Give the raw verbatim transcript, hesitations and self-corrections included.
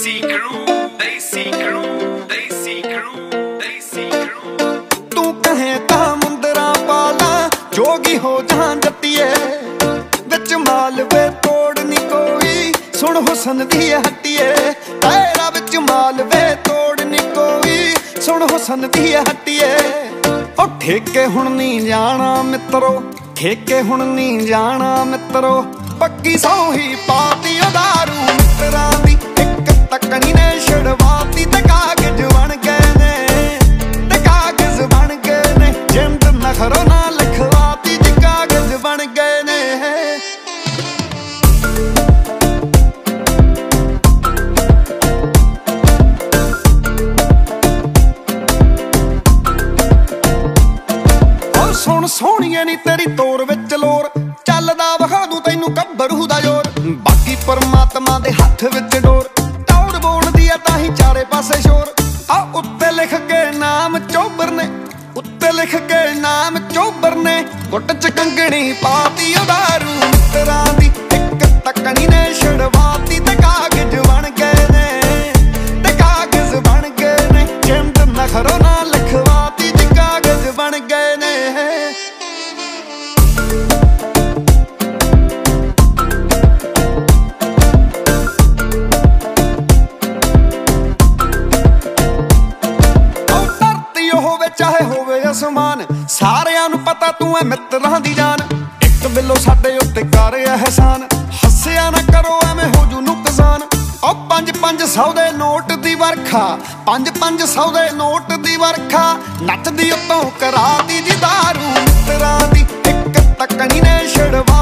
Desi crew, Desi crew, Desi crew, Desi crew। तू कहे ता मुंदरा पाला जोगी हो जहां जतिए विच मालवे तोड़नी कोई सुन हुसन दी हटिए तेरा विच मालवे तोड़नी कोई सुन हुसन दी हटिए ओ ठेके हुण नहीं जाना मित्रो ठेके हुण नहीं जाना मित्रो पक्की सौ ही पाती दारू मित्रा दी एक तकनी ने छड़वाती ते कागज बन गए ने ते कागज बन गए ने जिंद नखरो ना लिखवाती ते कागज बन गए ने। सुन सोहणीए नी तेरी तोर विच लोर चलदा विखा दूं तैनूं गब्बरू दा जोर बाकी परमात्मा दे हत्थ विच डोर टौर बोलदी आ ताहीं चारे पासे शोर आ उत्ते लिख के नाम चोबर ने उत्ते लिख के नाम चोबर ने गुट च कंगणी पाती दारू मित्रा दी एक तकनी ने छड़वाती ते कागज बन गए ने ते कागज बन गए ने जिंद नखरो ना लिखवाती ते कागज बन गए ने। चाहे होवे आसमान सारियां नूं पता तू है मित्रां दी जान एक बिलो साडे उत्ते कर एहसान हस्सिया ना करो एवें हो जू नुकसान ओ पंज पंज सौ दे नोट दी वरखा पंज पंज सौ दे नोट दी वरखा नचदी उत्तों करा दी जी दारू मित्रां दी एक तकनी ने छड़वा